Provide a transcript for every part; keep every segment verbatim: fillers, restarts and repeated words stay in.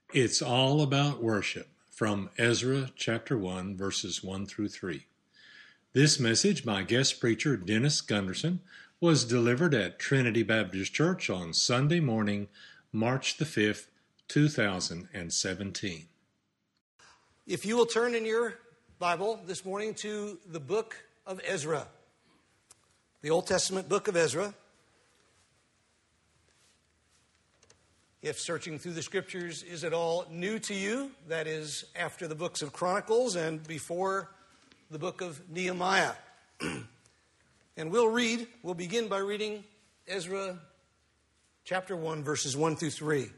It's all about worship from Ezra chapter one, verses one through three. This message by guest preacher Dennis Gunderson was delivered at Trinity Baptist Church on Sunday morning, March the fifth, two thousand seventeen. If you will turn in your Bible this morning to the book of Ezra, the Old Testament book of Ezra. If searching through the Scriptures is at all new to you, that is after the books of Chronicles and before the book of Nehemiah. And we'll read, we'll begin by reading Ezra chapter one, verses one through three.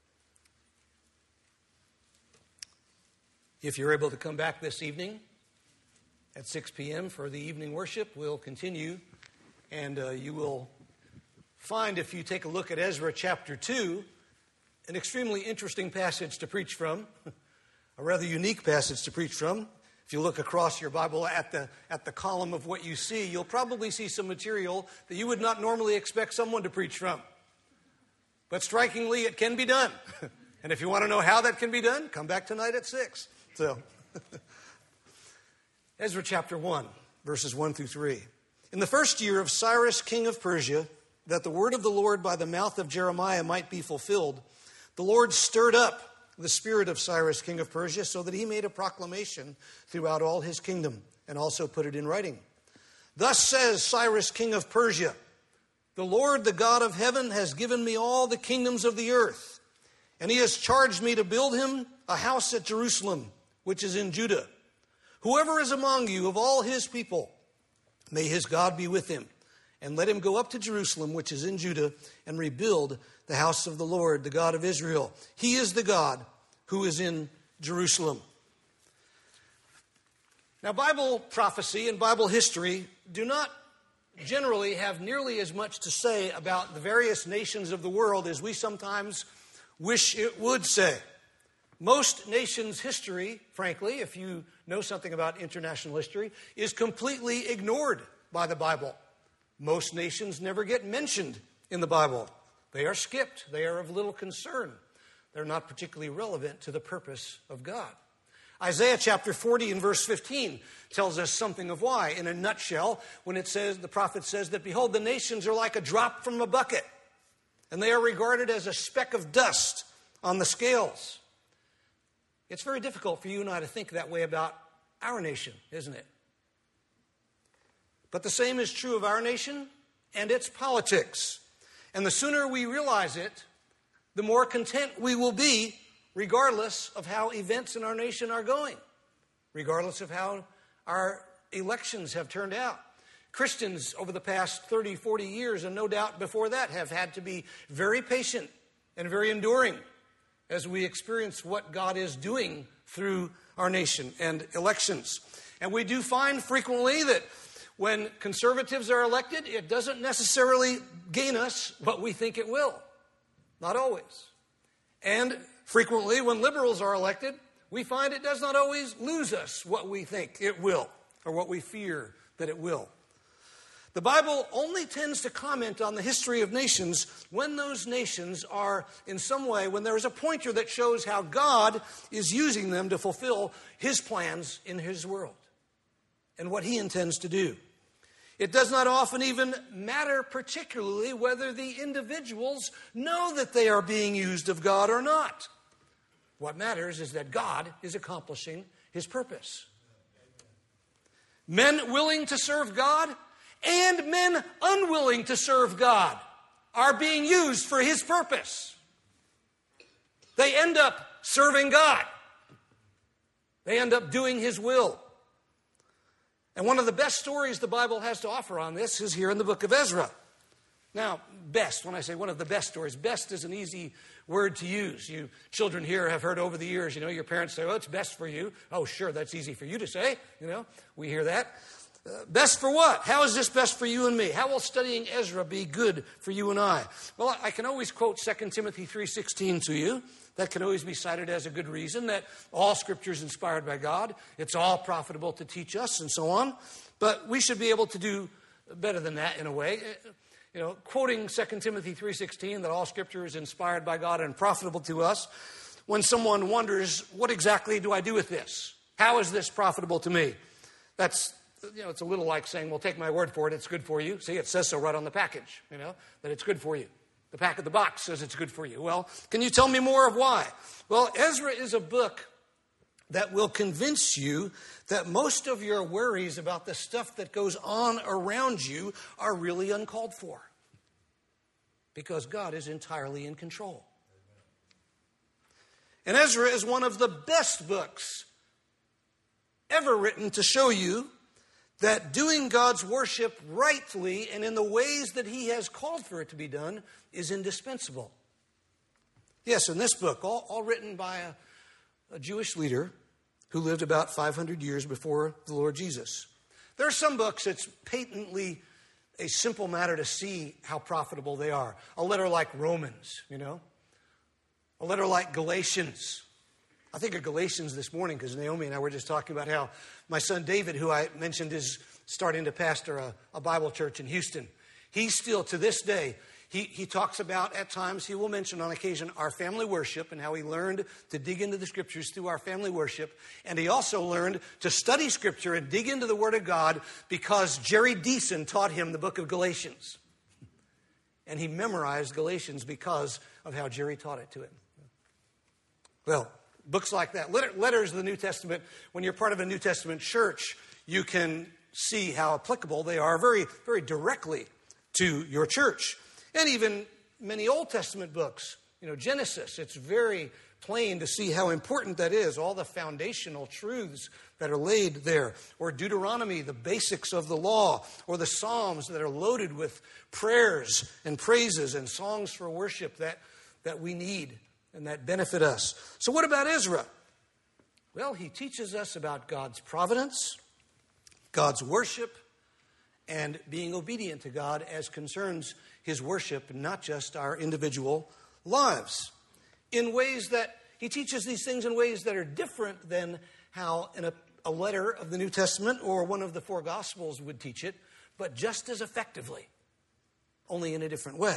If you're able to come back this evening at six p.m. for the evening worship, we'll continue. And uh, you will find, if you take a look at Ezra chapter two, an extremely interesting passage to preach from, a rather unique passage to preach from. If you look across your Bible at the at the column of what you see, you'll probably see some material that you would not normally expect someone to preach from. But strikingly, it can be done. And if you want to know how that can be done, come back tonight at six. So, Ezra chapter one, verses one through three. In the first year of Cyrus, king of Persia, that the word of the Lord by the mouth of Jeremiah might be fulfilled, the Lord stirred up the spirit of Cyrus, king of Persia, so that he made a proclamation throughout all his kingdom and also put it in writing. Thus says Cyrus, king of Persia, the Lord, the God of heaven, has given me all the kingdoms of the earth, and he has charged me to build him a house at Jerusalem, which is in Judah. Whoever is among you of all his people, may his God be with him, and let him go up to Jerusalem, which is in Judah, and rebuild the house of the Lord, the God of Israel. He is the God who is in Jerusalem. Now, Bible prophecy and Bible history do not generally have nearly as much to say about the various nations of the world as we sometimes wish it would say. Most nations' history, frankly, if you know something about international history, is completely ignored by the Bible. Most nations never get mentioned in the Bible. They are skipped. They are of little concern. They're not particularly relevant to the purpose of God. Isaiah chapter forty and verse fifteen tells us something of why. In a nutshell, when it says, the prophet says that, behold, the nations are like a drop from a bucket, and they are regarded as a speck of dust on the scales. It's very difficult for you and I to think that way about our nation, isn't it? But the same is true of our nation and its politics. And the sooner we realize it, the more content we will be, regardless of how events in our nation are going, regardless of how our elections have turned out. Christians over the past thirty, forty years, and no doubt before that, have had to be very patient and very enduring as we experience what God is doing through our nation and elections. And we do find frequently that when conservatives are elected, it doesn't necessarily gain us what we think it will. Not always. And frequently when liberals are elected, we find it does not always lose us what we think it will, or what we fear that it will. The Bible only tends to comment on the history of nations when those nations are in some way, when there is a pointer that shows how God is using them to fulfill his plans in his world and what he intends to do. It does not often even matter particularly whether the individuals know that they are being used of God or not. What matters is that God is accomplishing his purpose. Men willing to serve God and men unwilling to serve God are being used for his purpose. They end up serving God. They end up doing his will. And one of the best stories the Bible has to offer on this is here in the book of Ezra. Now, best, when I say one of the best stories, best is an easy word to use. You children here have heard over the years, you know, your parents say, oh, it's best for you. Oh, sure, that's easy for you to say. You know, we hear that. Uh, best for what? How is this best for you and me? How will studying Ezra be good for you and I? Well, I can always quote Second Timothy three sixteen to you. That can always be cited as a good reason, that all Scripture is inspired by God. It's all profitable to teach us and so on. But we should be able to do better than that in a way. You know, quoting Second Timothy three sixteen, that all Scripture is inspired by God and profitable to us, When someone wonders, what exactly do I do with this? How is this profitable to me? That's, you know, it's a little like saying, well, take my word for it, it's good for you. See, it says so right on the package, you know, that it's good for you. The back of the box says it's good for you. Well, can you tell me more of why? Well, Ezra is a book that will convince you that most of your worries about the stuff that goes on around you are really uncalled for. Because God is entirely in control. And Ezra is one of the best books ever written to show you that doing God's worship rightly and in the ways that He has called for it to be done is indispensable. Yes, in this book, all, all written by a, a Jewish leader who lived about five hundred years before the Lord Jesus. There are some books it's patently a simple matter to see how profitable they are. A letter like Romans, you know. A letter like Galatians. I think of Galatians this morning because Naomi and I were just talking about how my son David, who I mentioned is starting to pastor a, a Bible church in Houston. He still, to this day, he, he talks about at times, he will mention on occasion our family worship and how he learned to dig into the Scriptures through our family worship. And he also learned to study Scripture and dig into the Word of God because Jerry Deason taught him the book of Galatians. And he memorized Galatians because of how Jerry taught it to him. Well, books like that, letters of the New Testament, when you're part of a New Testament church, you can see how applicable they are very, very directly to your church. And even many Old Testament books, you know, Genesis, it's very plain to see how important that is, all the foundational truths that are laid there. Or Deuteronomy, the basics of the law. Or the Psalms that are loaded with prayers and praises and songs for worship that, that we need and that benefit us. So what about Ezra? Well, he teaches us about God's providence, God's worship, and being obedient to God as concerns His worship, not just our individual lives. In ways that, he teaches these things in ways that are different than how in a, a letter of the New Testament or one of the four Gospels would teach it, but just as effectively, only in a different way.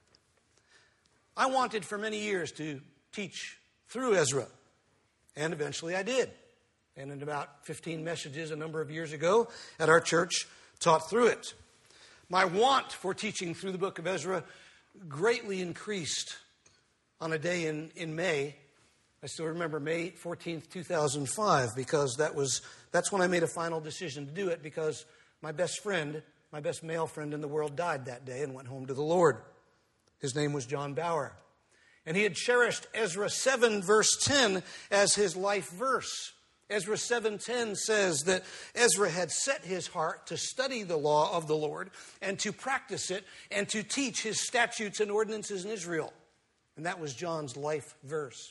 I wanted for many years to teach through Ezra, and eventually I did. And in about fifteen messages a number of years ago at our church, taught through it. My want for teaching through the book of Ezra greatly increased on a day in, in May. I still remember May fourteenth, two thousand five, because that was that's when I made a final decision to do it, because my best friend, my best male friend in the world, died that day and went home to the Lord. His name was John Bauer. And he had cherished Ezra seven, verse ten, as his life verse. Ezra seven ten says that Ezra had set his heart to study the law of the Lord and to practice it and to teach His statutes and ordinances in Israel. And that was John's life verse.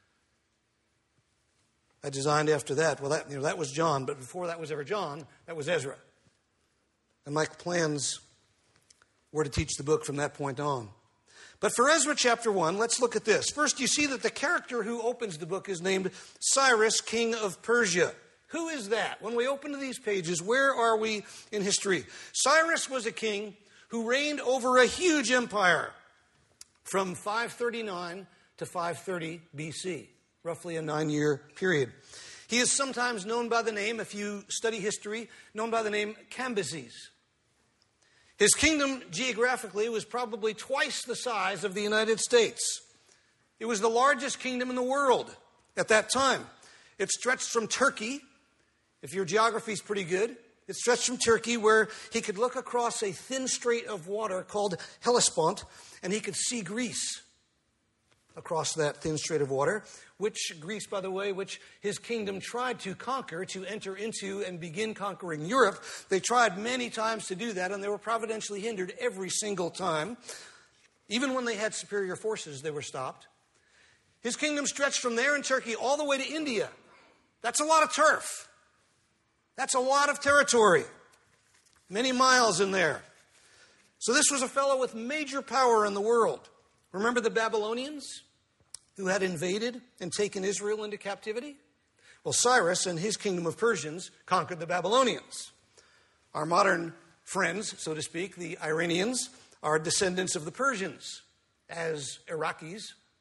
I designed after that. Well, that, you know, that was John, but before that was ever John, that was Ezra. And my plans were to teach the book from that point on. But for Ezra chapter one, let's look at this. First, you see that the character who opens the book is named Cyrus, king of Persia. Who is that? When we open to these pages, where are we in history? Cyrus was a king who reigned over a huge empire from five thirty-nine to five thirty B C, roughly a nine-year period. He is sometimes known by the name, if you study history, known by the name Cambyses. His kingdom, geographically, was probably twice the size of the United States. It was the largest kingdom in the world at that time. It stretched from Turkey, if your geography is pretty good, it stretched from Turkey, where he could look across a thin strait of water called Hellespont, and he could see Greece across that thin strait of water, which Greece, by the way, which his kingdom tried to conquer, to enter into and begin conquering Europe. They tried many times to do that, and they were providentially hindered every single time. Even when they had superior forces, they were stopped. His kingdom stretched from there in Turkey all the way to India. That's a lot of turf. That's a lot of territory. Many miles in there. So this was a fellow with major power in the world. Remember the Babylonians who had invaded and taken Israel into captivity? Well, Cyrus and his kingdom of Persians conquered the Babylonians. Our modern friends, so to speak, the Iranians, are descendants of the Persians, as Iraqis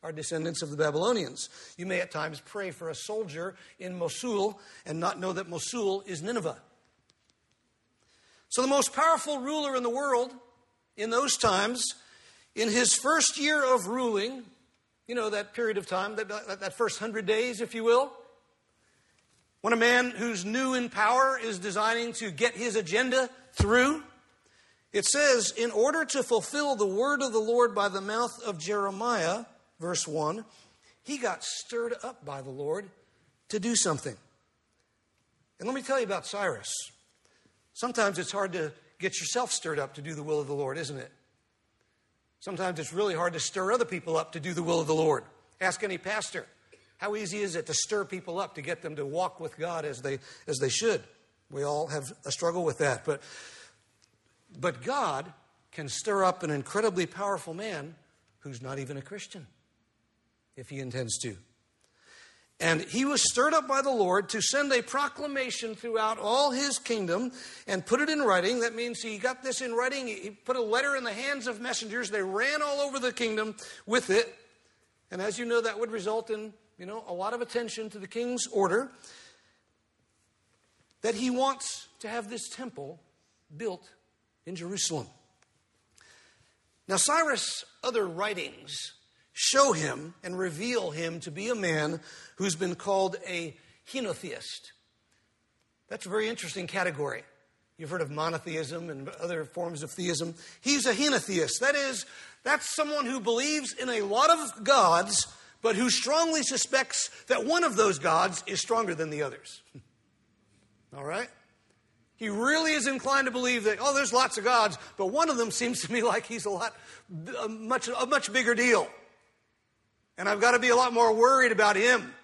are descendants of the Babylonians. You may at times pray for a soldier in Mosul and not know that Mosul is Nineveh. So the most powerful ruler in the world in those times, in his first year of ruling, you know, that period of time, that, that first hundred days, if you will, when a man who's new in power is designing to get his agenda through, it says, in order to fulfill the word of the Lord by the mouth of Jeremiah, verse one, he got stirred up by the Lord to do something. And let me tell you about Cyrus. Sometimes it's hard to get yourself stirred up to do the will of the Lord, isn't it? Sometimes it's really hard to stir other people up to do the will of the Lord. Ask any pastor. How easy is it to stir people up, to get them to walk with God as they as they should? We all have a struggle with that. But, but God can stir up an incredibly powerful man who's not even a Christian, if he intends to. And he was stirred up by the Lord to send a proclamation throughout all his kingdom and put it in writing. That means he got this in writing. He put a letter in the hands of messengers. They ran all over the kingdom with it. And as you know, that would result in, you know, a lot of attention to the king's order that he wants to have this temple built in Jerusalem. Now, Cyrus' other writings show him and reveal him to be a man who's been called a henotheist. That's a very interesting category. You've heard of monotheism and other forms of theism. He's a henotheist. That is, that's someone who believes in a lot of gods, but who strongly suspects that one of those gods is stronger than the others. All right? He really is inclined to believe that, oh, there's lots of gods, but one of them seems to me like he's a lot, a much, a much bigger deal. And I've got to be a lot more worried about him.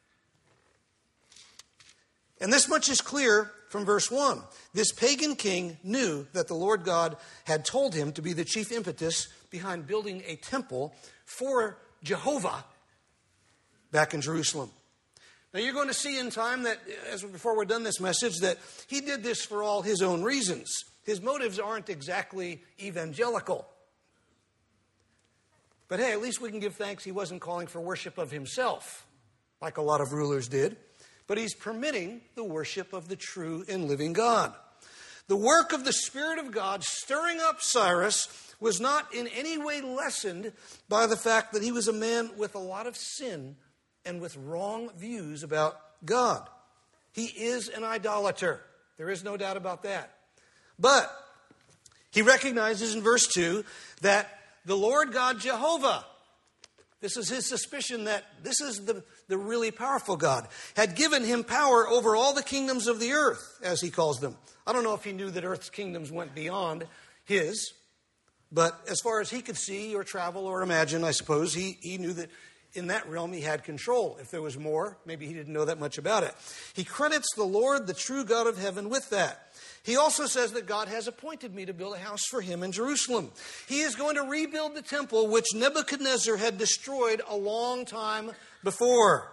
And this much is clear from verse one. This pagan king knew that the Lord God had told him to be the chief impetus behind building a temple for Jehovah back in Jerusalem. Now you're going to see in time that, as before we're done this message, that he did this for all his own reasons. His motives aren't exactly evangelical. But hey, at least we can give thanks he wasn't calling for worship of himself, like a lot of rulers did. But he's permitting the worship of the true and living God. The work of the Spirit of God stirring up Cyrus was not in any way lessened by the fact that he was a man with a lot of sin and with wrong views about God. He is an idolater. There is no doubt about that. But he recognizes in verse two that the Lord God Jehovah, this is his suspicion that this is the, the really powerful God, had given him power over all the kingdoms of the earth, as he calls them. I don't know if he knew that earth's kingdoms went beyond his, but as far as he could see or travel or imagine, I suppose, he, he knew that in that realm he had control. If there was more, maybe he didn't know that much about it. He credits the Lord, the true God of heaven, with that. He also says that God has appointed me to build a house for him in Jerusalem. He is going to rebuild the temple which Nebuchadnezzar had destroyed a long time before.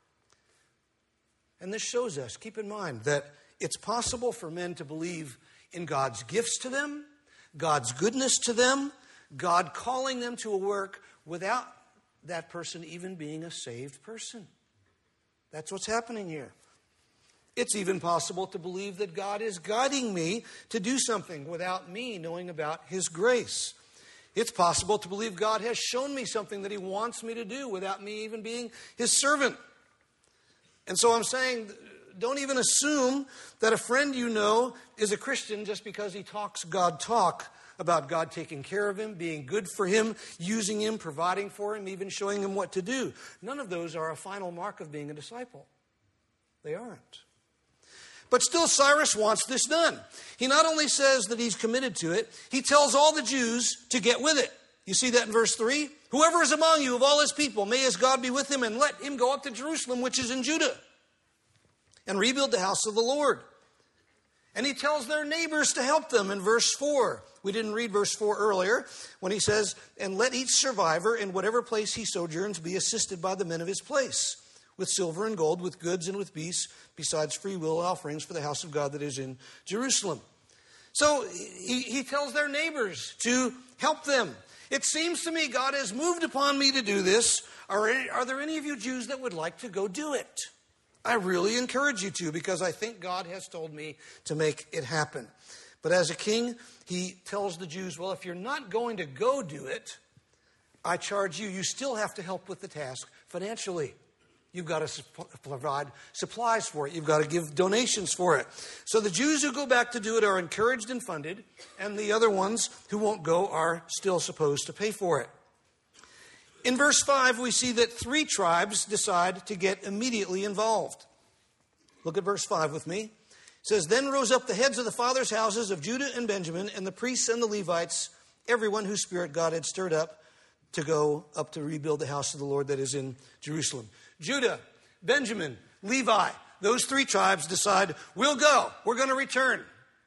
And this shows us, keep in mind, that it's possible for men to believe in God's gifts to them, God's goodness to them, God calling them to a work without that person even being a saved person. That's what's happening here. It's even possible to believe that God is guiding me to do something without me knowing about his grace. It's possible to believe God has shown me something that he wants me to do without me even being his servant. And so I'm saying, don't even assume that a friend you know is a Christian just because he talks God talk about God taking care of him, being good for him, using him, providing for him, even showing him what to do. None of those are a final mark of being a disciple. They aren't. But still, Cyrus wants this done. He not only says that he's committed to it, he tells all the Jews to get with it. You see that in verse three? Whoever is among you of all his people, may his God be with him, and let him go up to Jerusalem, which is in Judah, and rebuild the house of the Lord. And he tells their neighbors to help them in verse four. We didn't read verse four earlier when he says, and let each survivor in whatever place he sojourns be assisted by the men of his place, with silver and gold, with goods and with beasts, besides free will offerings for the house of God that is in Jerusalem. So he, he tells their neighbors to help them. It seems to me God has moved upon me to do this. Are, any, are there any of you Jews that would like to go do it? I really encourage you to, because I think God has told me to make it happen. But as a king, he tells the Jews, well, if you're not going to go do it, I charge you, you still have to help with the task financially. You've got to provide supplies for it. You've got to give donations for it. So the Jews who go back to do it are encouraged and funded, and the other ones who won't go are still supposed to pay for it. In verse five, we see that three tribes decide to get immediately involved. Look at verse five with me. It says, then rose up the heads of the fathers' houses of Judah and Benjamin, and the priests and the Levites, everyone whose spirit God had stirred up to go up to rebuild the house of the Lord that is in Jerusalem. Judah, Benjamin, Levi, those three tribes decide, we'll go. We're going to return.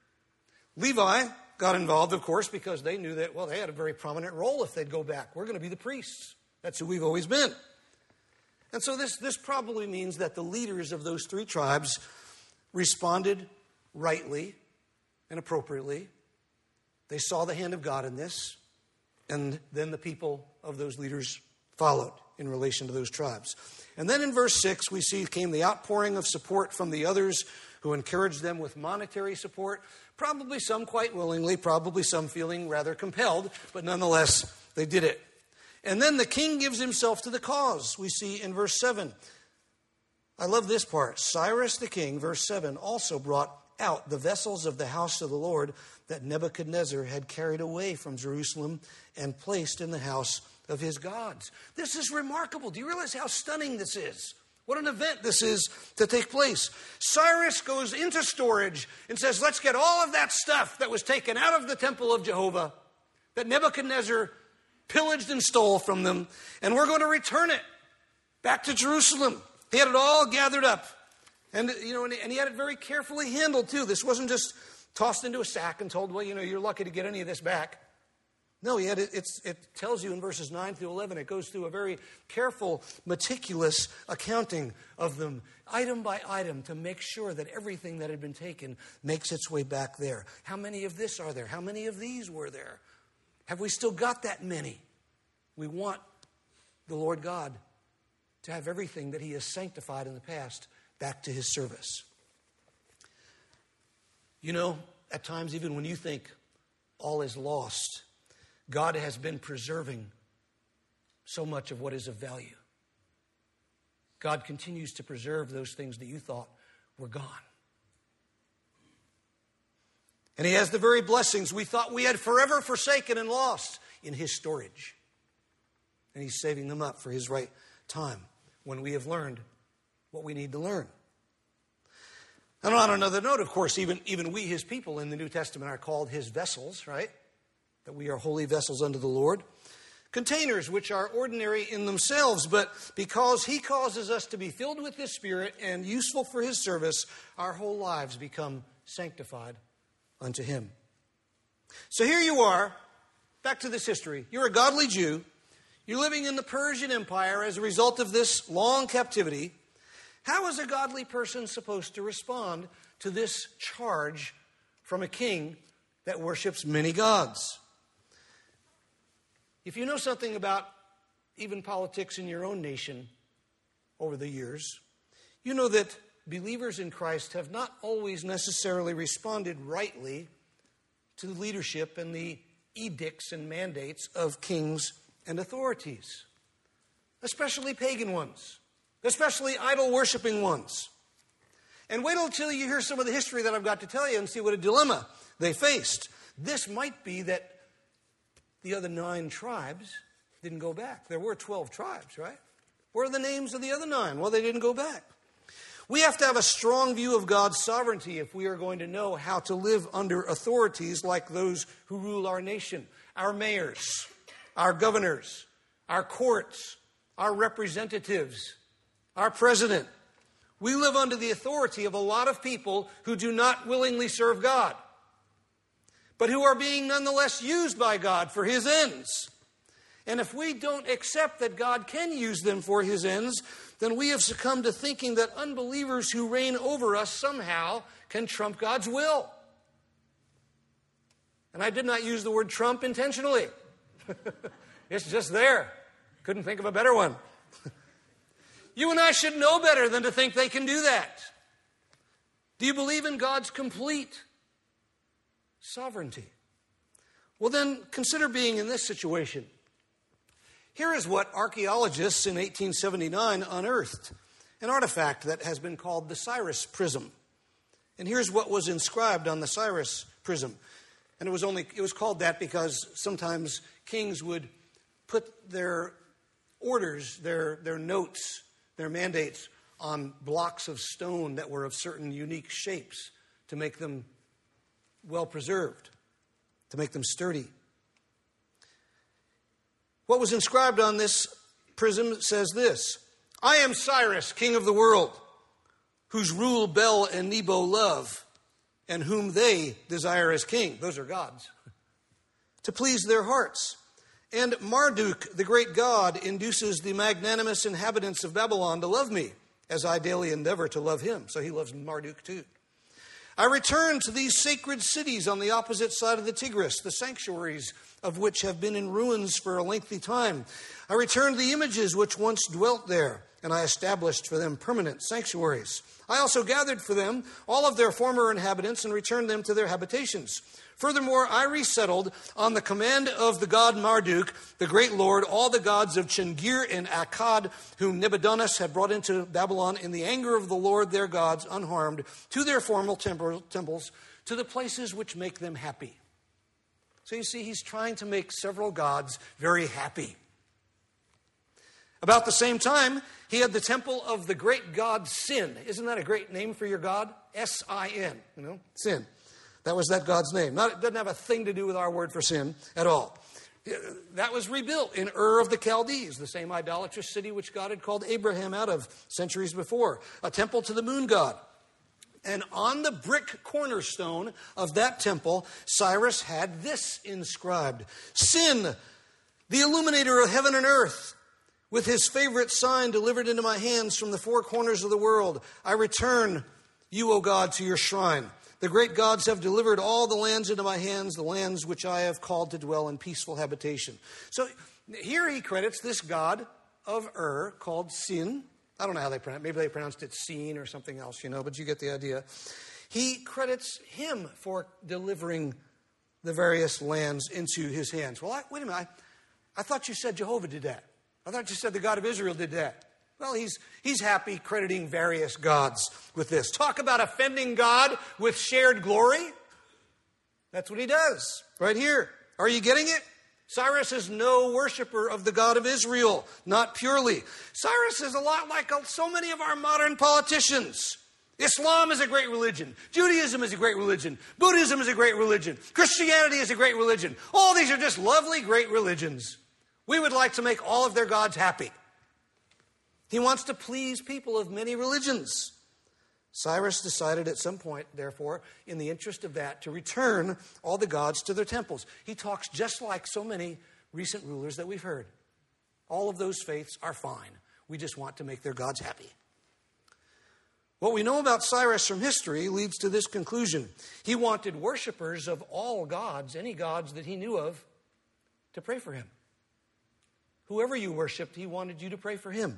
Levi got involved, of course, because they knew that, well, they had a very prominent role if they'd go back. We're going to be the priests. That's who we've always been. And so this, this probably means that the leaders of those three tribes responded rightly and appropriately. They saw the hand of God in this, and then the people of those leaders followed in relation to those tribes. And then in verse six, we see came the outpouring of support from the others who encouraged them with monetary support, probably some quite willingly, probably some feeling rather compelled, but nonetheless, they did it. And then the king gives himself to the cause, we see in verse seven. I love this part. Cyrus the king, verse seven, also brought out the vessels of the house of the Lord that Nebuchadnezzar had carried away from Jerusalem and placed in the house of his gods. This is remarkable. Do you realize how stunning this is? What an event this is to take place. Cyrus goes into storage and says, let's get all of that stuff that was taken out of the temple of Jehovah, that Nebuchadnezzar pillaged and stole from them, and we're going to return it back to Jerusalem. He had it all gathered up. And, you know, and he had it very carefully handled, too. This wasn't just tossed into a sack and told, well, you know, you're lucky to get any of this back. No, he had it, it's, it tells you in verses nine through eleven, it goes through a very careful, meticulous accounting of them, item by item, to make sure that everything that had been taken makes its way back there. How many of this are there? How many of these were there? Have we still got that many? We want the Lord God to have everything that he has sanctified in the past back to his service. You know, at times, even when you think all is lost, God has been preserving so much of what is of value. God continues to preserve those things that you thought were gone. And he has the very blessings we thought we had forever forsaken and lost in his storage. And he's saving them up for his right time when we have learned what we need to learn. And on another note, of course, even, even we, his people in the New Testament, are called his vessels, right? That we are holy vessels unto the Lord. Containers which are ordinary in themselves, but because he causes us to be filled with his Spirit and useful for his service, our whole lives become sanctified unto him. So here you are, back to this history. You're a godly Jew. You're living in the Persian Empire as a result of this long captivity. How is a godly person supposed to respond to this charge from a king that worships many gods? If you know something about even politics in your own nation over the years, you know that believers in Christ have not always necessarily responded rightly to the leadership and the edicts and mandates of kings and authorities, especially pagan ones, especially idol-worshiping ones. And wait until you hear some of the history that I've got to tell you and see what a dilemma they faced. This might be that the other nine tribes didn't go back. There were twelve tribes, right? What are the names of the other nine? Well, they didn't go back. We have to have a strong view of God's sovereignty if we are going to know how to live under authorities like those who rule our nation, our mayors, our governors, our courts, our representatives, our president. We live under the authority of a lot of people who do not willingly serve God, but who are being nonetheless used by God for his ends. And if we don't accept that God can use them for his ends, then we have succumbed to thinking that unbelievers who reign over us somehow can trump God's will. And I did not use the word trump intentionally. It's just there. Couldn't think of a better one. You and I should know better than to think they can do that. Do you believe in God's complete sovereignty? Well, then consider being in this situation. Here is what archaeologists in eighteen seventy-nine unearthed, an artifact that has been called the Cyrus Prism. And here's what was inscribed on the Cyrus Prism. And it was only it was called that because sometimes kings would put their orders, their, their notes, their mandates on blocks of stone that were of certain unique shapes to make them well preserved, to make them sturdy. What was inscribed on this prism says this: I am Cyrus, king of the world, whose rule Bel and Nebo love, and whom they desire as king. Those are gods. To please their hearts. And Marduk, the great god, induces the magnanimous inhabitants of Babylon to love me, as I daily endeavor to love him. So he loves Marduk too. I return to these sacred cities on the opposite side of the Tigris, the sanctuaries of which have been in ruins for a lengthy time. I return to the images which once dwelt there, and I established for them permanent sanctuaries. I also gathered for them all of their former inhabitants and returned them to their habitations. Furthermore, I resettled on the command of the god Marduk, the great lord, all the gods of Chingir and Akkad, whom Nebuchadnezzar had brought into Babylon in the anger of the Lord their gods, unharmed, to their formal temples, to the places which make them happy. So you see, he's trying to make several gods very happy. About the same time, he had the temple of the great god Sin. Isn't that a great name for your god? S I N, you know, Sin. That was that god's name. Not, it doesn't have a thing to do with our word for sin at all. That was rebuilt in Ur of the Chaldees, the same idolatrous city which God had called Abraham out of centuries before. A temple to the moon god. And on the brick cornerstone of that temple, Cyrus had this inscribed: Sin, the illuminator of heaven and earth, with his favorite sign delivered into my hands from the four corners of the world, I return you, O God, to your shrine. The great gods have delivered all the lands into my hands, the lands which I have called to dwell in peaceful habitation. So here he credits this god of Ur called Sin. I don't know how they pronounce it. Maybe they pronounced it Sin or something else, you know, but you get the idea. He credits him for delivering the various lands into his hands. Well, I, wait a minute. I, I thought you said Jehovah did that. I thought you said the God of Israel did that. Well, he's he's happy crediting various gods with this. Talk about offending God with shared glory. That's what he does right here. Are you getting it? Cyrus is no worshiper of the God of Israel, not purely. Cyrus is a lot like so many of our modern politicians. Islam is a great religion. Judaism is a great religion. Buddhism is a great religion. Christianity is a great religion. All these are just lovely, great religions. We would like to make all of their gods happy. He wants to please people of many religions. Cyrus decided at some point, therefore, in the interest of that, to return all the gods to their temples. He talks just like so many recent rulers that we've heard. All of those faiths are fine. We just want to make their gods happy. What we know about Cyrus from history leads to this conclusion. He wanted worshipers of all gods, any gods that he knew of, to pray for him. Whoever you worshiped, he wanted you to pray for him.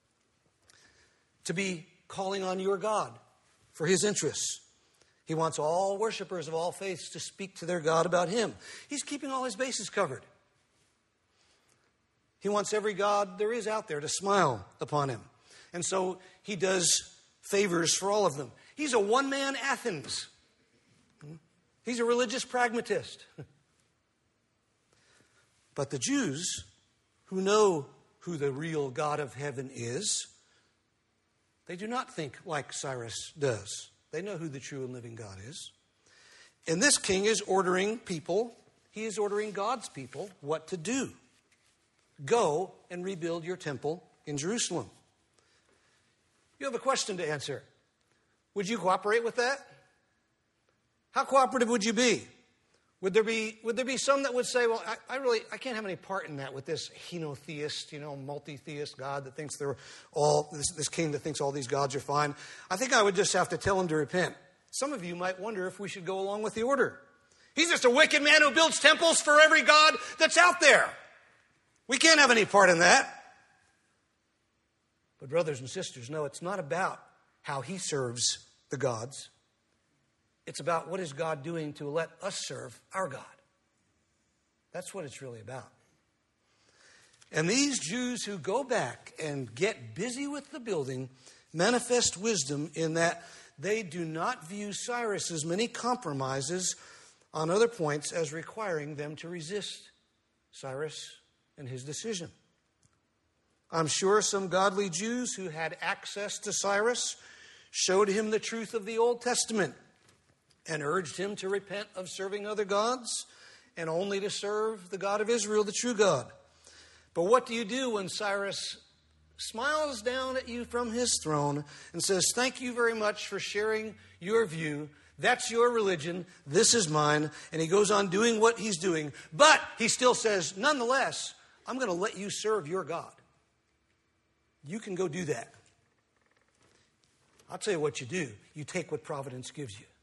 To be calling on your God for his interests. He wants all worshipers of all faiths to speak to their God about him. He's keeping all his bases covered. He wants every God there is out there to smile upon him. And so he does favors for all of them. He's a one-man Athens. He's a religious pragmatist. But the Jews, who know who the real God of heaven is, they do not think like Cyrus does. They know who the true and living God is. And this king is ordering people, he is ordering God's people what to do. Go and rebuild your temple in Jerusalem. You have a question to answer. Would you cooperate with that? How cooperative would you be? Would there be would there be some that would say, well, I, I really I can't have any part in that with this henotheist, you know, multi-theist God that thinks they're all this, this king that thinks all these gods are fine. I think I would just have to tell him to repent. Some of you might wonder if we should go along with the order. He's just a wicked man who builds temples for every god that's out there. We can't have any part in that. But brothers and sisters, no, it's not about how he serves the gods. It's about what is God doing to let us serve our God. That's what it's really about. And these Jews who go back and get busy with the building manifest wisdom in that they do not view Cyrus's many compromises on other points as requiring them to resist Cyrus and his decision. I'm sure some godly Jews who had access to Cyrus showed him the truth of the Old Testament and urged him to repent of serving other gods and only to serve the God of Israel, the true God. But what do you do when Cyrus smiles down at you from his throne and says, thank you very much for sharing your view. That's your religion. This is mine. And he goes on doing what he's doing. But he still says, nonetheless, I'm going to let you serve your God. You can go do that. I'll tell you what you do. You take what providence gives you.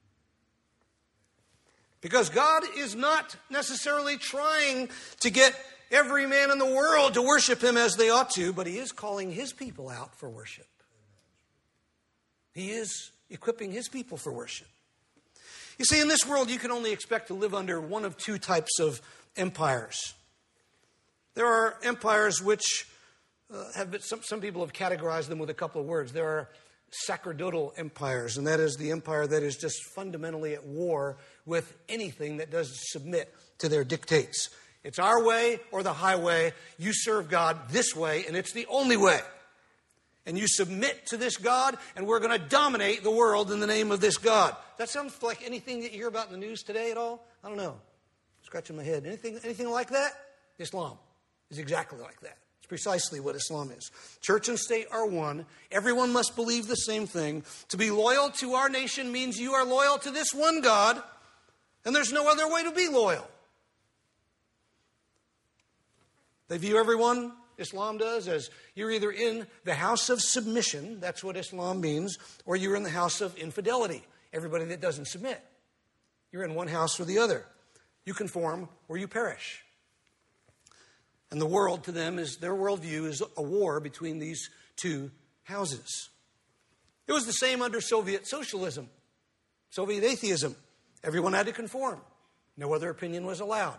Because God is not necessarily trying to get every man in the world to worship him as they ought to, but he is calling his people out for worship. He is equipping his people for worship. You see, in this world, you can only expect to live under one of two types of empires. There are empires which uh, have been, some, some people have categorized them with a couple of words. There are sacerdotal empires, and that is the empire that is just fundamentally at war with anything that doesn't submit to their dictates. It's our way or the highway. You serve God this way, and it's the only way. And you submit to this God, and we're going to dominate the world in the name of this God. That sounds like anything that you hear about in the news today at all? I don't know. Scratching my head. Anything, anything like that? Islam is exactly like that. It's precisely what Islam is. Church and state are one. Everyone must believe the same thing. To be loyal to our nation means you are loyal to this one God, and there's no other way to be loyal. They view everyone, Islam does, as you're either in the house of submission, that's what Islam means, or you're in the house of infidelity, everybody that doesn't submit. You're in one house or the other. You conform or you perish. And the world to them is, their worldview is a war between these two houses. It was the same under Soviet socialism, Soviet atheism. Everyone had to conform. No other opinion was allowed.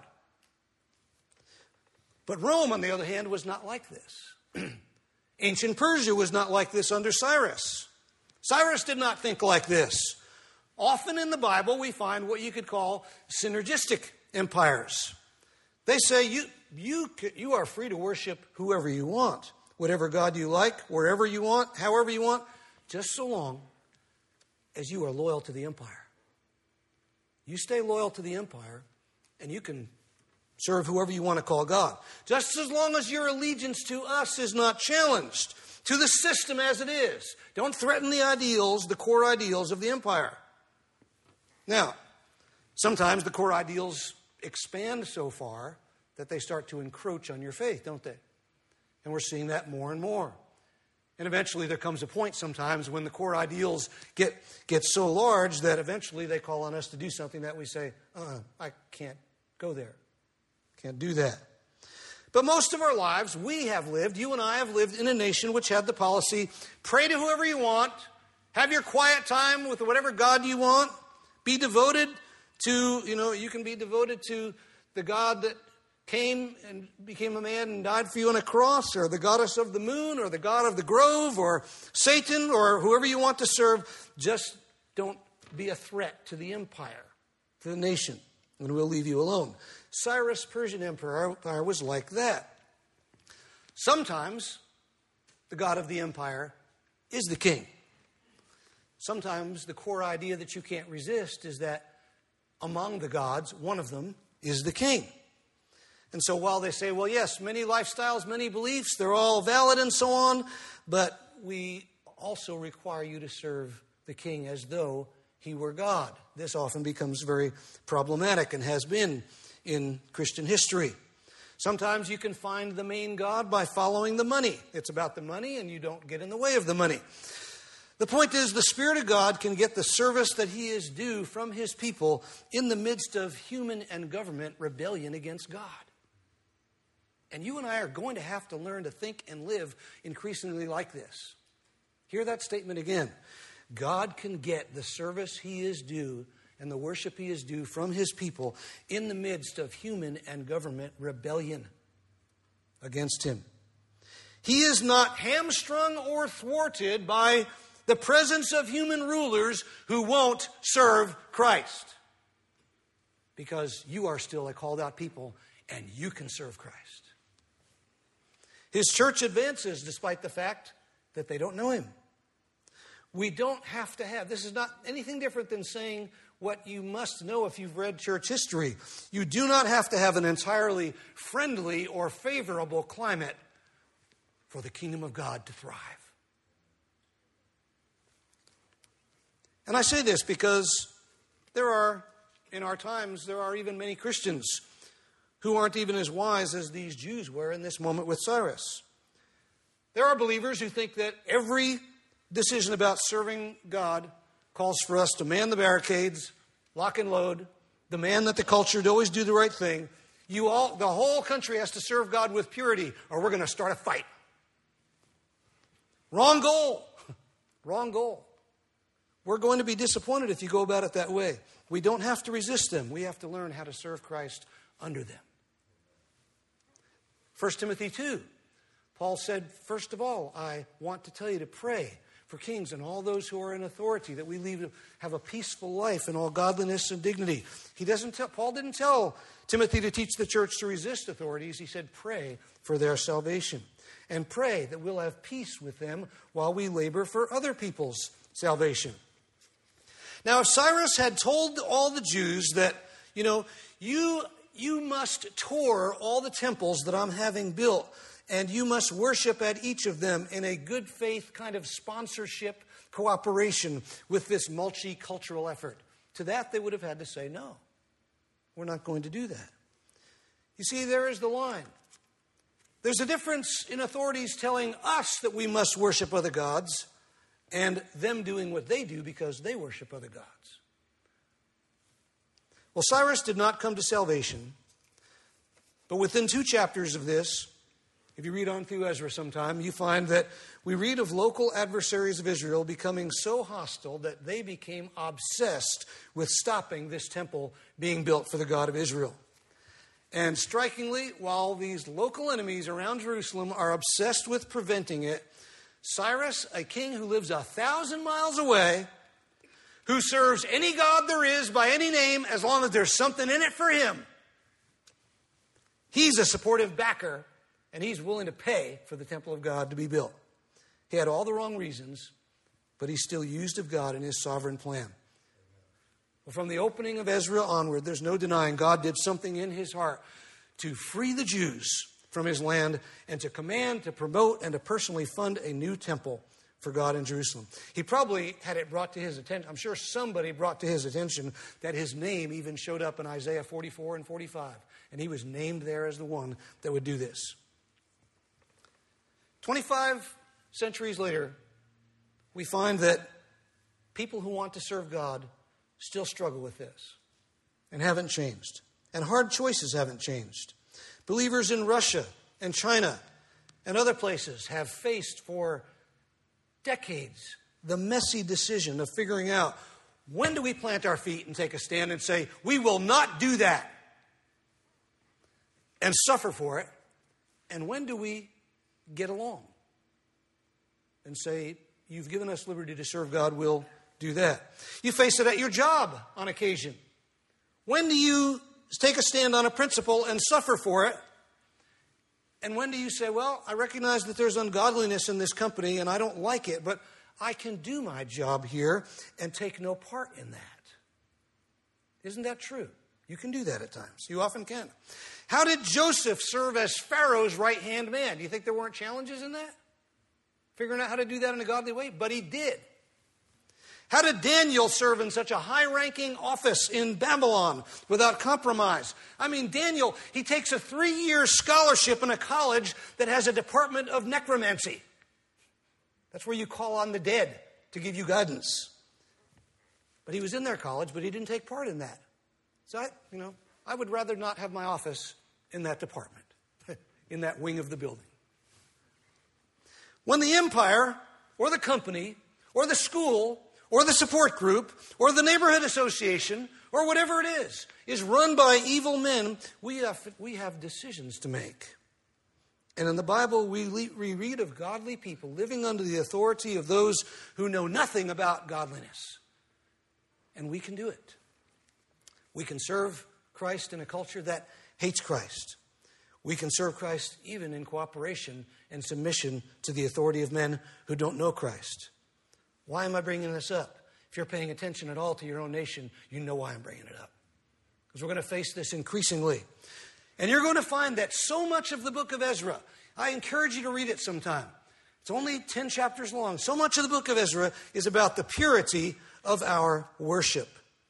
But Rome, on the other hand, was not like this. Ancient Persia was not like this under Cyrus. Cyrus did not think like this. Often in the Bible, we find what you could call synergistic empires. They say you, you, you are free to worship whoever you want, whatever God you like, wherever you want, however you want, just so long as you are loyal to the empire. You stay loyal to the empire, and you can serve whoever you want to call God. Just as long as your allegiance to us is not challenged, to the system as it is. Don't threaten the ideals, the core ideals of the empire. Now, sometimes the core ideals expand so far that they start to encroach on your faith, don't they? And we're seeing that more and more. And eventually there comes a point sometimes when the core ideals get, get so large that eventually they call on us to do something that we say, uh-uh, I can't go there. Can't do that. But most of our lives, we have lived, you and I have lived in a nation which had the policy, pray to whoever you want, have your quiet time with whatever God you want, be devoted to, you know, you can be devoted to the God that came and became a man and died for you on a cross, or the goddess of the moon, or the god of the grove, or Satan, or whoever you want to serve. Just don't be a threat to the empire, to the nation, and we'll leave you alone. Cyrus, Persian Empire, was like that. Sometimes the god of the empire is the king. Sometimes the core idea that you can't resist is that among the gods, one of them is the king. And so while they say, well, yes, many lifestyles, many beliefs, they're all valid and so on, but we also require you to serve the king as though he were God. This often becomes very problematic and has been in Christian history. Sometimes you can find the main God by following the money. It's about the money, and you don't get in the way of the money. The point is, the Spirit of God can get the service that he is due from his people in the midst of human and government rebellion against God. And you and I are going to have to learn to think and live increasingly like this. Hear that statement again. God can get the service he is due and the worship he is due from his people in the midst of human and government rebellion against him. He is not hamstrung or thwarted by the presence of human rulers who won't serve Christ. Because you are still a called out people and you can serve Christ. His church advances despite the fact that they don't know him. We don't have to have, this is not anything different than saying what you must know if you've read church history. You do not have to have an entirely friendly or favorable climate for the kingdom of God to thrive. And I say this because there are, in our times, there are even many Christians who aren't even as wise as these Jews were in this moment with Cyrus. There are believers who think that every decision about serving God calls for us to man the barricades, lock and load, demand that the culture to always do the right thing. You all, the whole country has to serve God with purity, or we're going to start a fight. Wrong goal. Wrong goal. We're going to be disappointed if you go about it that way. We don't have to resist them. We have to learn how to serve Christ under them. First Timothy two, Paul said, first of all, I want to tell you to pray for kings and all those who are in authority, that we leave, have a peaceful life in all godliness and dignity. He doesn't tell, Paul didn't tell Timothy to teach the church to resist authorities. He said, pray for their salvation. And pray that we'll have peace with them while we labor for other people's salvation. Now, if Cyrus had told all the Jews that, you know, you, you must tour all the temples that I'm having built, and you must worship at each of them in a good faith kind of sponsorship cooperation with this multicultural effort. To that, they would have had to say, no, we're not going to do that. You see, there is the line. There's a difference in authorities telling us that we must worship other gods and them doing what they do because they worship other gods. Well, Cyrus did not come to salvation, but within two chapters of this, if you read on through Ezra sometime, you find that we read of local adversaries of Israel becoming so hostile that they became obsessed with stopping this temple being built for the God of Israel. And strikingly, while these local enemies around Jerusalem are obsessed with preventing it, Cyrus, a king who lives a thousand miles away, who serves any god there is by any name as long as there's something in it for him, he's a supportive backer. And he's willing to pay for the temple of God to be built. He had all the wrong reasons, but he's still used of God in his sovereign plan. Well, from the opening of Ezra onward, there's no denying God did something in his heart to free the Jews from his land and to command, to promote, and to personally fund a new temple for God in Jerusalem. He probably had it brought to his attention. I'm sure somebody brought to his attention that his name even showed up in Isaiah forty-four and forty-five. And he was named there as the one that would do this. twenty-five centuries later, we find that people who want to serve God still struggle with this and haven't changed. And hard choices haven't changed. Believers in Russia and China and other places have faced for decades the messy decision of figuring out, when do we plant our feet and take a stand and say, we will not do that, and suffer for it, and when do we get along and say, you've given us liberty to serve God, we'll do that. You face it at your job on occasion. When do you take a stand on a principle and suffer for it? And when do you say, well, I recognize that there's ungodliness in this company and I don't like it, but I can do my job here and take no part in that. Isn't that true? You can do that at times. You often can. How did Joseph serve as Pharaoh's right-hand man? Do you think there weren't challenges in that? Figuring out how to do that in a godly way? But he did. How did Daniel serve in such a high-ranking office in Babylon without compromise? I mean, Daniel, he takes a three-year scholarship in a college that has a department of necromancy. That's where you call on the dead to give you guidance. But he was in their college, but he didn't take part in that. So, I, you know, I would rather not have my office in that department. in that wing of the building. When the empire or the company or the school or the support group or the neighborhood association or whatever it is, is run by evil men, we have, we have decisions to make. And in the Bible, we, le- we read of godly people living under the authority of those who know nothing about godliness. And we can do it. We can serve Christ in a culture that hates Christ. We can serve Christ even in cooperation and submission to the authority of men who don't know Christ. Why am I bringing this up? If you're paying attention at all to your own nation, you know why I'm bringing it up. Because we're going to face this increasingly. And you're going to find that so much of the book of Ezra, I encourage you to read it sometime. It's only ten chapters long. So much of the book of Ezra is about the purity of our worship.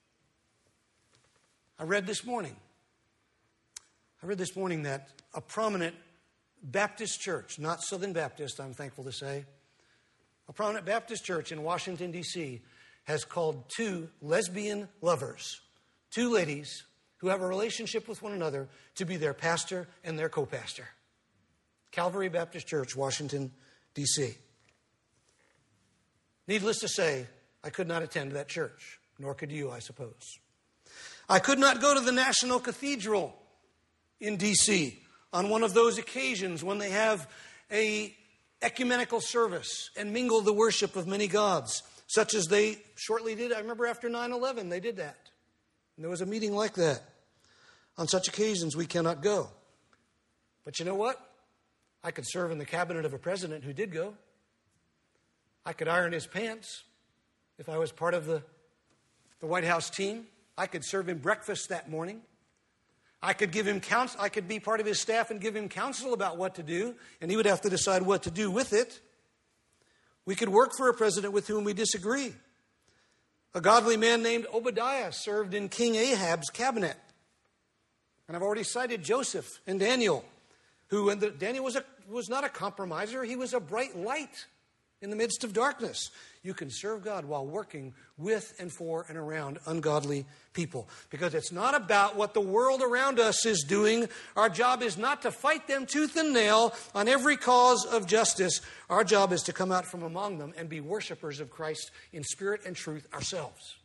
I read this morning. I read this morning that a prominent Baptist church, not Southern Baptist, I'm thankful to say, a prominent Baptist church in Washington, D C has called two lesbian lovers, two ladies who have a relationship with one another, to be their pastor and their co-pastor. Calvary Baptist Church, Washington, D C Needless to say, I could not attend that church, nor could you, I suppose. I could not go to the National Cathedral in D C on one of those occasions when they have a ecumenical service and mingle the worship of many gods, such as they shortly did. I remember after nine eleven, they did that. And there was a meeting like that. On such occasions, we cannot go. But you know what? I could serve in the cabinet of a president who did go. I could iron his pants if I was part of the, the White House team. I could serve him breakfast that morning. I could give him counsel. I could be part of his staff and give him counsel about what to do, and he would have to decide what to do with it. We could work for a president with whom we disagree. A godly man named Obadiah served in King Ahab's cabinet. And I've already cited Joseph and Daniel, who, and the, Daniel was, a, was not a compromiser. He was a bright light in the midst of darkness. You can serve God while working with and for and around ungodly people. Because it's not about what the world around us is doing. Our job is not to fight them tooth and nail on every cause of justice. Our job is to come out from among them and be worshipers of Christ in spirit and truth ourselves.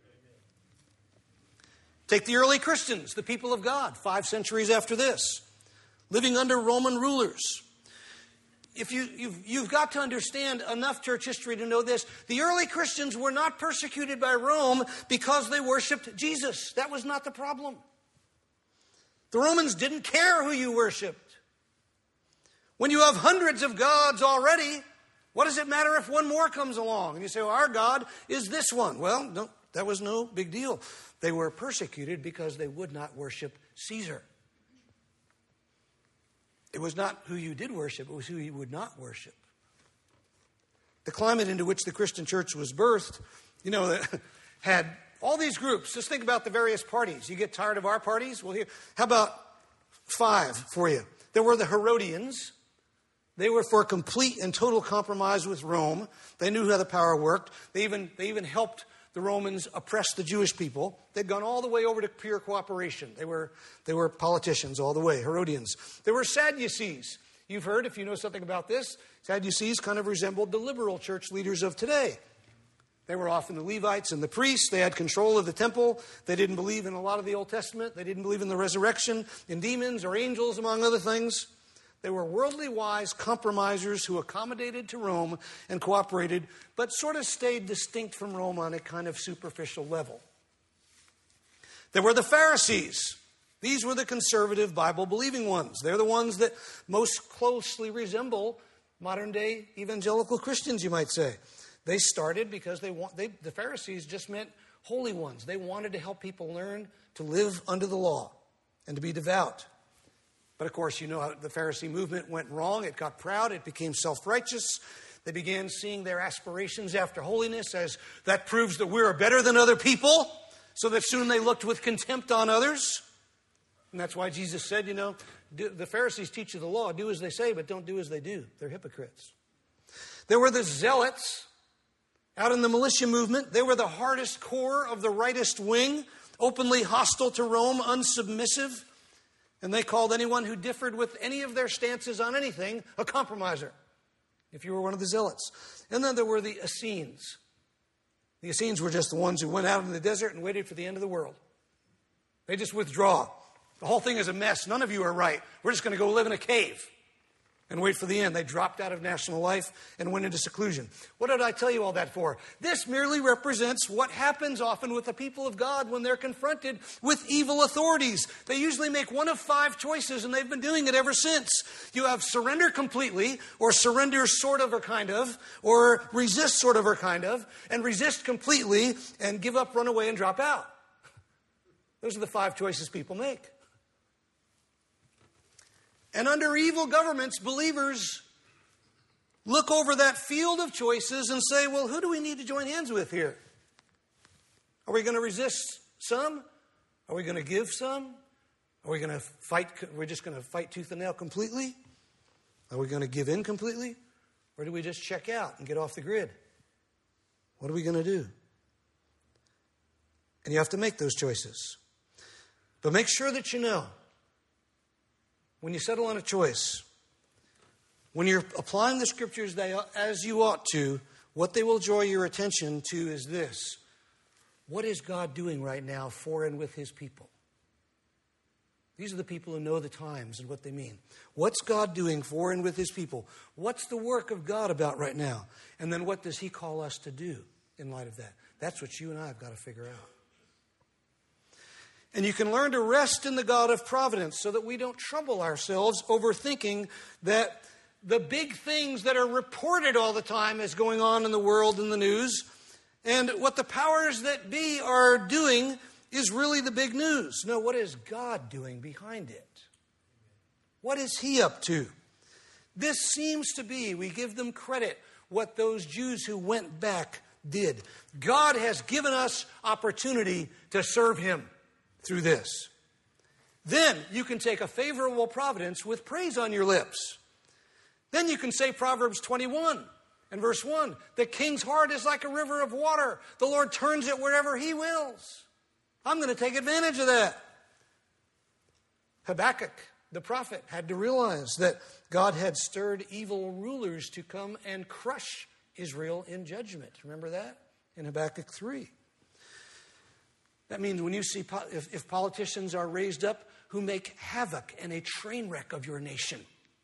Take the early Christians, the people of God, five centuries after this, living under Roman rulers. If you, you've, you've got to understand enough church history to know this. The early Christians were not persecuted by Rome because they worshiped Jesus. That was not the problem. The Romans didn't care who you worshiped. When you have hundreds of gods already, what does it matter if one more comes along? And you say, well, our God is this one. Well, no, that was no big deal. They were persecuted because they would not worship Caesar. It was not who you did worship, it was who you would not worship. The climate into which the Christian church was birthed, you know, had all these groups. Just think about the various parties. You get tired of our parties? Well, here, how about five for you? There were the Herodians. They were for complete and total compromise with Rome. They knew how the power worked. They even, they even helped the Romans oppress the Jewish people. They'd gone all the way over to pure cooperation. They were, they were politicians all the way, Herodians. There were Sadducees. You've heard, if you know something about this, Sadducees kind of resembled the liberal church leaders of today. They were often the Levites and the priests. They had control of the temple. They didn't believe in a lot of the Old Testament. They didn't believe in the resurrection, in demons or angels, among other things. They were worldly wise compromisers who accommodated to Rome and cooperated, but sort of stayed distinct from Rome on a kind of superficial level. There were the Pharisees. These were the conservative, Bible-believing ones. They're the ones that most closely resemble modern-day evangelical Christians, you might say. They started because they want, they, the Pharisees just meant holy ones. They wanted to help people learn to live under the law and to be devout. But of course, you know how the Pharisee movement went wrong. It got proud. It became self-righteous. They began seeing their aspirations after holiness as that proves that we're better than other people, so that soon they looked with contempt on others. And that's why Jesus said, you know, do, the Pharisees teach you the law. Do as they say, but don't do as they do. They're hypocrites. There were the zealots out in the militia movement. They were the hardest core of the rightist wing, openly hostile to Rome, unsubmissive. And they called anyone who differed with any of their stances on anything a compromiser, if you were one of the zealots. And then there were the Essenes. The Essenes were just the ones who went out in the desert and waited for the end of the world. They just withdraw. The whole thing is a mess. None of you are right. We're just going to go live in a cave and wait for the end. They dropped out of national life and went into seclusion. What did I tell you all that for? This merely represents what happens often with the people of God when they're confronted with evil authorities. They usually make one of five choices, and they've been doing it ever since. You have surrender completely, or surrender sort of or kind of, or resist sort of or kind of, and resist completely and give up, run away, and drop out. Those are the five choices people make. And under evil governments, believers look over that field of choices and say, well, who do we need to join hands with here? Are we going to resist some? Are we going to give some? Are we going to fight? We're just going to fight tooth and nail completely? Are we going to give in completely? Or do we just check out and get off the grid? What are we going to do? And you have to make those choices. But make sure that you know, when you settle on a choice, when you're applying the scriptures they, as you ought to, what they will draw your attention to is this. What is God doing right now for and with his people? These are the people who know the times and what they mean. What's God doing for and with his people? What's the work of God about right now? And then what does he call us to do in light of that? That's what you and I have got to figure out. And you can learn to rest in the God of providence so that we don't trouble ourselves over thinking that the big things that are reported all the time as going on in the world and the news and what the powers that be are doing is really the big news. No, what is God doing behind it? What is he up to? This seems to be, we give them credit, what those Jews who went back did. God has given us opportunity to serve him through this. Then you can take a favorable providence with praise on your lips. Then you can say Proverbs twenty-one and verse one. The king's heart is like a river of water. The Lord turns it wherever he wills. I'm going to take advantage of that. Habakkuk, the prophet, had to realize that God had stirred evil rulers to come and crush Israel in judgment. Remember that in Habakkuk three. That means when you see, if, if politicians are raised up who make havoc and a train wreck of your nation,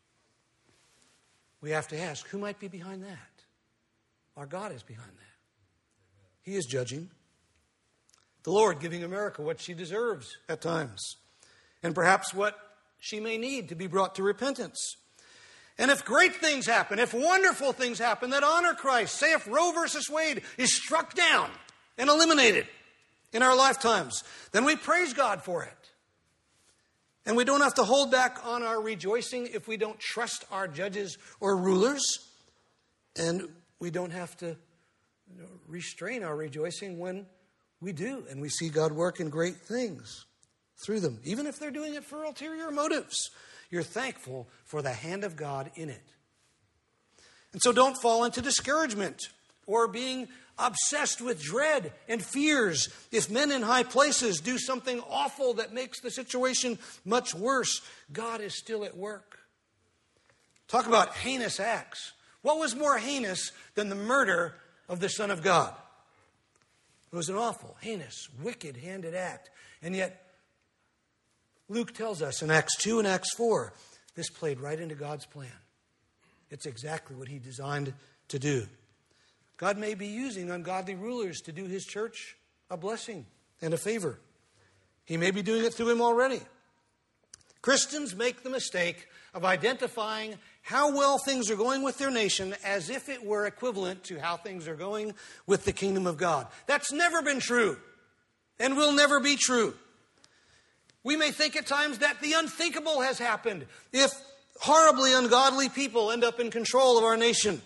we have to ask, who might be behind that? Our God is behind that. He is judging. The Lord giving America what she deserves at times, and perhaps what she may need to be brought to repentance. And if great things happen, if wonderful things happen that honor Christ, say if Roe versus Wade is struck down and eliminated in our lifetimes, then we praise God for it. And we don't have to hold back on our rejoicing if we don't trust our judges or rulers. And we don't have to you know, restrain our rejoicing when we do. And we see God work in great things through them. Even if they're doing it for ulterior motives, you're thankful for the hand of God in it. And so don't fall into discouragement or being obsessed with dread and fears if men in high places do something awful that makes the situation much worse. God is still at work. Talk about heinous acts. What was more heinous than the murder of the Son of God? It was an awful, heinous, wicked-handed act. And yet, Luke tells us in Acts two and Acts four, this played right into God's plan. It's exactly what he designed to do. God may be using ungodly rulers to do his church a blessing and a favor. He may be doing it through him already. Christians make the mistake of identifying how well things are going with their nation as if it were equivalent to how things are going with the kingdom of God. That's never been true and will never be true. We may think at times that the unthinkable has happened if horribly ungodly people end up in control of our nation.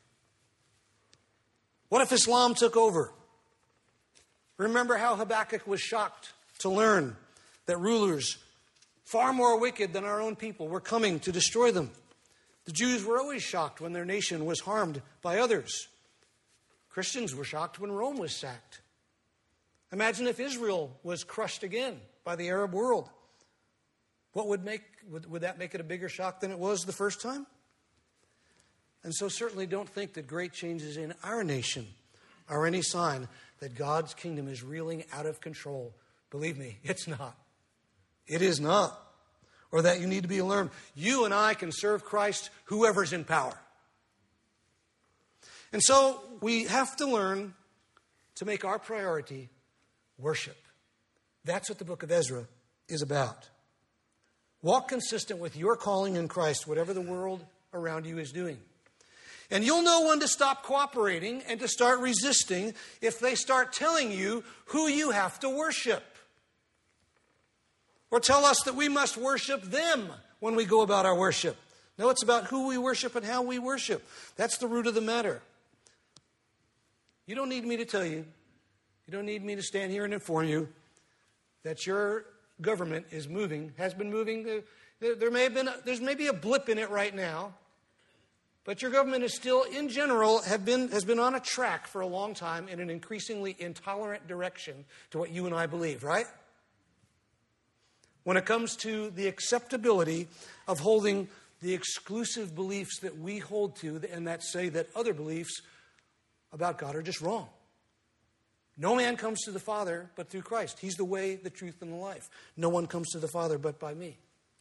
What if Islam took over? Remember how Habakkuk was shocked to learn that rulers far more wicked than our own people were coming to destroy them. The Jews were always shocked when their nation was harmed by others. Christians were shocked when Rome was sacked. Imagine if Israel was crushed again by the Arab world. What would make would, would that make it a bigger shock than it was the first time? And so certainly don't think that great changes in our nation are any sign that God's kingdom is reeling out of control. Believe me, it's not. It is not. Or that you need to be alarmed. You and I can serve Christ, whoever's in power. And so we have to learn to make our priority worship. That's what the book of Ezra is about. Walk consistent with your calling in Christ, whatever the world around you is doing. And you'll know when to stop cooperating and to start resisting if they start telling you who you have to worship. Or tell us that we must worship them when we go about our worship. No, it's about who we worship and how we worship. That's the root of the matter. You don't need me to tell you, you don't need me to stand here and inform you that your government is moving, has been moving. There, there may have been, a, there's maybe a blip in it right now, but your government is still, in general, have been, has been on a track for a long time in an increasingly intolerant direction to what you and I believe, right? When it comes to the acceptability of holding the exclusive beliefs that we hold to and that say that other beliefs about God are just wrong. No man comes to the Father but through Christ. He's the way, the truth, and the life. No one comes to the Father but by me.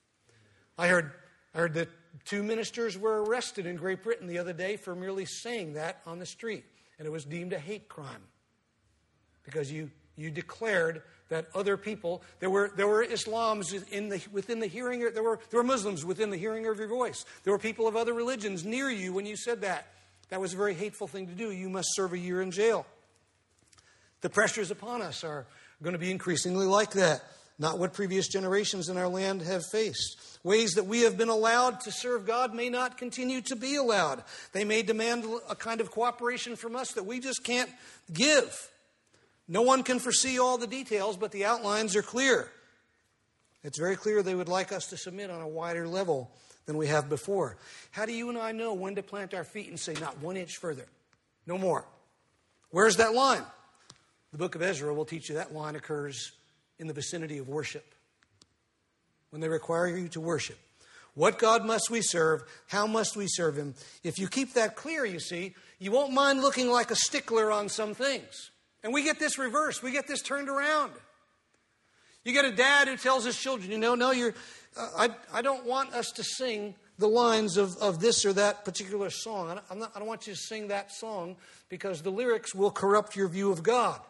I heard, I heard that two ministers were arrested in Great Britain the other day for merely saying that on the street. And it was deemed a hate crime. Because you, you declared that other people, there were there were Islams in the, within the hearing, there were, there were Muslims within the hearing of your voice. There were people of other religions near you when you said that. That was a very hateful thing to do. You must serve a year in jail. The pressures upon us are going to be increasingly like that. Not what previous generations in our land have faced. Ways that we have been allowed to serve God may not continue to be allowed. They may demand a kind of cooperation from us that we just can't give. No one can foresee all the details, but the outlines are clear. It's very clear they would like us to submit on a wider level than we have before. How do you and I know when to plant our feet and say, not one inch further, no more? Where's that line? The book of Ezra will teach you that line occurs in the vicinity of worship. When they require you to worship. What God must we serve? How must we serve Him? If you keep that clear, you see, you won't mind looking like a stickler on some things. And we get this reversed. We get this turned around. You get a dad who tells his children, you know, no, you're, uh, I, I don't want us to sing the lines of, of this or that particular song. I, I'm not, I don't want you to sing that song because the lyrics will corrupt your view of God.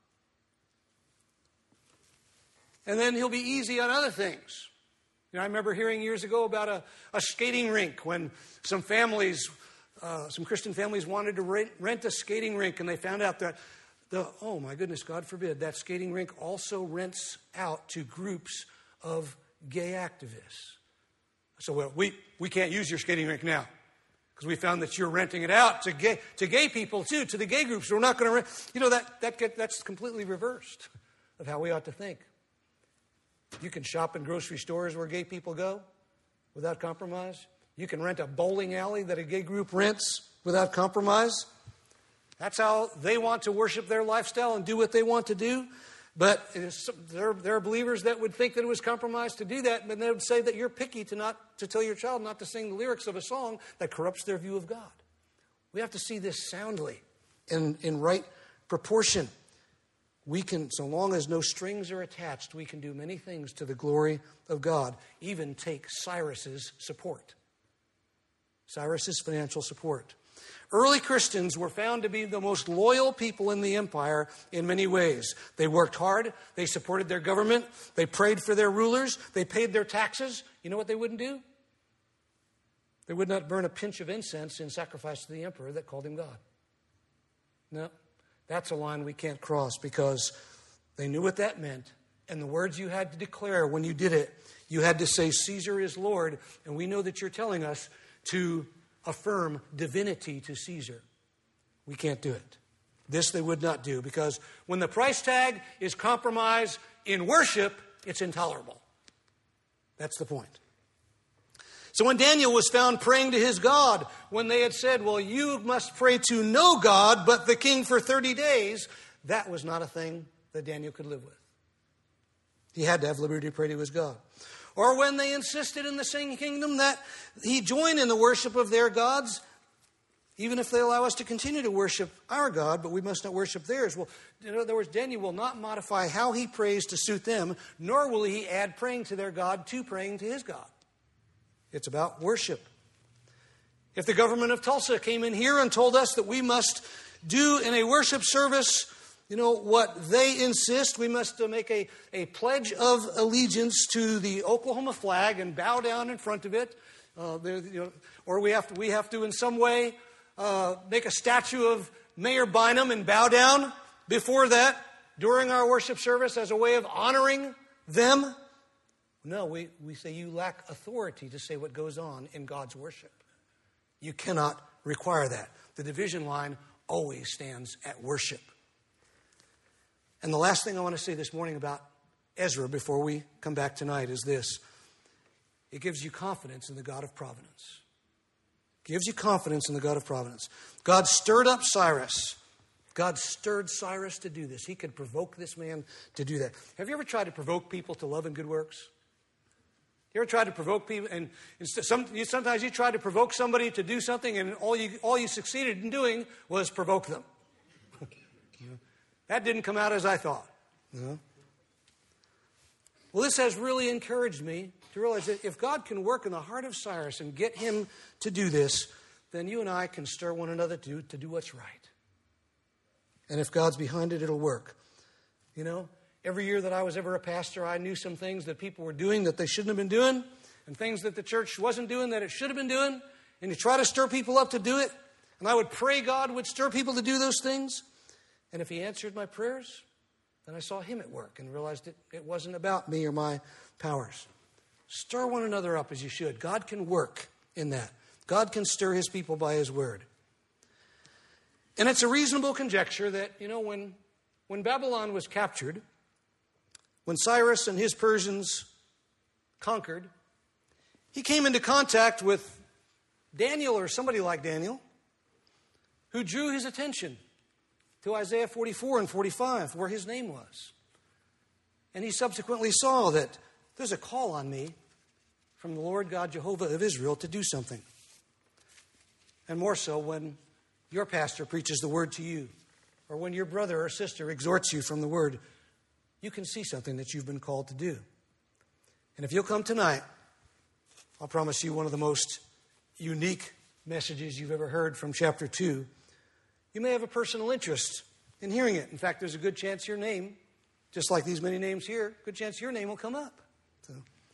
And then he'll be easy on other things. You know, I remember hearing years ago about a, a skating rink when some families, uh, some Christian families wanted to rent, rent a skating rink, and they found out that the, oh my goodness, God forbid, that skating rink also rents out to groups of gay activists. So well, we, we can't use your skating rink now because we found that you're renting it out to gay, to gay people too, to the gay groups. We're not going to rent. You know, that, that get, that's completely reversed of how we ought to think. You can shop in grocery stores where gay people go without compromise. You can rent a bowling alley that a gay group rents without compromise. That's how they want to worship their lifestyle and do what they want to do. But it is, there, there are believers that would think that it was compromised to do that, but they would say that you're picky to not to tell your child not to sing the lyrics of a song that corrupts their view of God. We have to see this soundly and in right proportion. We can, so long as no strings are attached, we can do many things to the glory of God, even take Cyrus's support. Cyrus's financial support. Early Christians were found to be the most loyal people in the empire in many ways. They worked hard. They supported their government. They prayed for their rulers. They paid their taxes. You know what they wouldn't do? They would not burn a pinch of incense in sacrifice to the emperor that called him God. No. That's a line we can't cross because they knew what that meant. And the words you had to declare when you did it, you had to say, Caesar is Lord. And we know that you're telling us to affirm divinity to Caesar. We can't do it. This they would not do because when the price tag is compromised in worship, it's intolerable. That's the point. So when Daniel was found praying to his God, when they had said, well, you must pray to no God but the king for thirty days, that was not a thing that Daniel could live with. He had to have liberty to pray to his God. or when they insisted in the same kingdom that he join in the worship of their gods, even if they allow us to continue to worship our God, but we must not worship theirs. Well, in other words, Daniel will not modify how he prays to suit them, nor will he add praying to their God to praying to his God. It's about worship. If the government of Tulsa came in here and told us that we must do in a worship service, you know, what they insist, we must uh, make a, a pledge of allegiance to the Oklahoma flag and bow down in front of it, uh, you know, or we have to, we have to in some way uh, make a statue of Mayor Bynum and bow down before that during our worship service as a way of honoring them. No, we, we say you lack authority to say what goes on in God's worship. You cannot require that. The division line always stands at worship. And the last thing I want to say this morning about Ezra before we come back tonight is this. It gives you confidence in the God of providence. It gives you confidence in the God of providence. God stirred up Cyrus. God stirred Cyrus to do this. He could provoke this man to do that. Have you ever tried to provoke people to love and good works? You ever tried to provoke people, and some, you, sometimes you try to provoke somebody to do something, and all you all you succeeded in doing was provoke them. You know, that didn't come out as I thought. You know? Well, this has really encouraged me to realize that if God can work in the heart of Cyrus and get him to do this, then you and I can stir one another to, to do what's right. And if God's behind it, it'll work. You know? Every year that I was ever a pastor, I knew some things that people were doing that they shouldn't have been doing, and things that the church wasn't doing that it should have been doing. And you try to stir people up to do it. And I would pray God would stir people to do those things. And if he answered my prayers, then I saw him at work and realized it, it wasn't about me or my powers. Stir one another up as you should. God can work in that. God can stir his people by his word. And it's a reasonable conjecture that, you know, when, when Babylon was captured, when Cyrus and his Persians conquered, he came into contact with Daniel or somebody like Daniel who drew his attention to Isaiah forty-four and forty-five where his name was. And he subsequently saw that there's a call on me from the Lord God Jehovah of Israel to do something. And more so when your pastor preaches the word to you, or when your brother or sister exhorts you from the word, you can see something that you've been called to do. And if you'll come tonight, I'll promise you one of the most unique messages you've ever heard from chapter two. You may have a personal interest in hearing it. In fact, there's a good chance your name, just like these many names here, good chance your name will come up. So,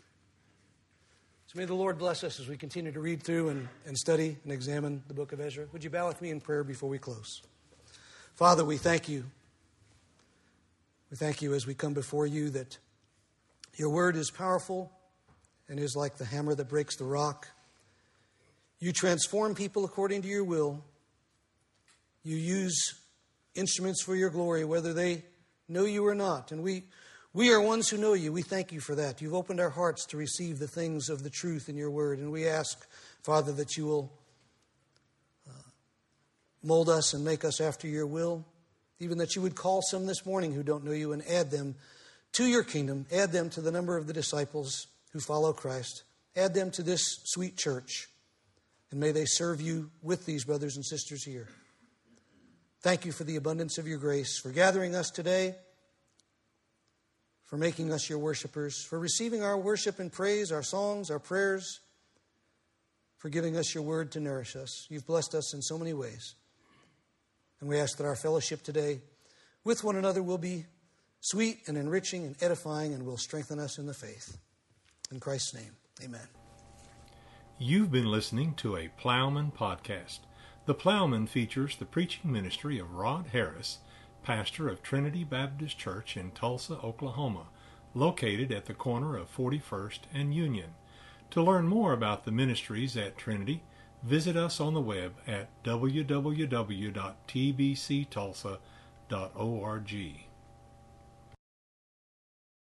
so may the Lord bless us as we continue to read through and, and study and examine the book of Ezra. Would you bow with me in prayer before we close? Father, we thank you. We thank you as we come before you that your word is powerful and is like the hammer that breaks the rock. You transform people according to your will. You use instruments for your glory, whether they know you or not. And we, we are ones who know you. We thank you for that. You've opened our hearts to receive the things of the truth in your word. And we ask, Father, that you will uh, mold us and make us after your will. Even that you would call some this morning who don't know you and add them to your kingdom. Add them to the number of the disciples who follow Christ. Add them to this sweet church. And may they serve you with these brothers and sisters here. Thank you for the abundance of your grace, for gathering us today, for making us your worshipers, for receiving our worship and praise, our songs, our prayers, for giving us your word to nourish us. You've blessed us in so many ways. And we ask that our fellowship today with one another will be sweet and enriching and edifying and will strengthen us in the faith. In Christ's name, amen. You've been listening to a Plowman podcast. The Plowman features the preaching ministry of Rod Harris, pastor of Trinity Baptist Church in Tulsa, Oklahoma, located at the corner of forty-first and Union. To learn more about the ministries at Trinity, visit us on the web at w w w dot t b c tulsa dot org.